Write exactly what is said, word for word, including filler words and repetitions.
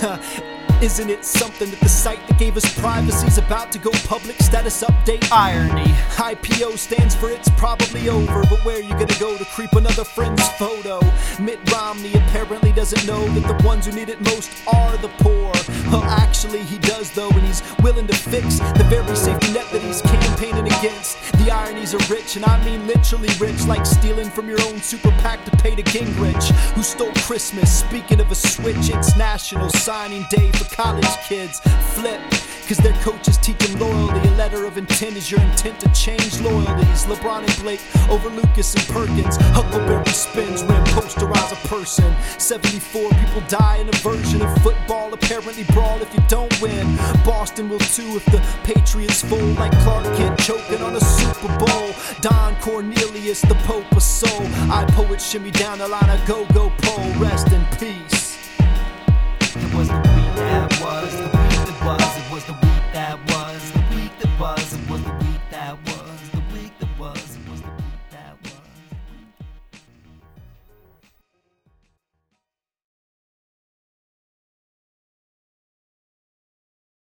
Isn't it something that the site that gave us privacy's about to go public? Status update. Irony. I P O stands for it's probably over, but where you gonna go to creep another friend's photo? Mitt Romney apparently doesn't know that the ones who need it most are the poor. Well, actually he does though, and he's willing to fix the very safety net that he's campaigning against. The ironies are rich, and I mean literally rich, like stealing from your own super PAC to pay to Gingrich, who stole Christmas. Speaking of a switch, it's National Signing Day for college kids. Flip, cause their coaches teach them loyalty. A letter of intent is your intent to change loyalties. LeBron and Blake over Lucas and Perkins. Huckleberry spins when posterize a person. seventy-four people die in a version of football. Apparently brawl if you don't win. Boston will too if the Patriots fold, like Clark Kent choking on a Super Bowl. Don Cornelius, the Pope of Soul. I poet shimmy down the line, a go-go pole. Rest in peace. It was the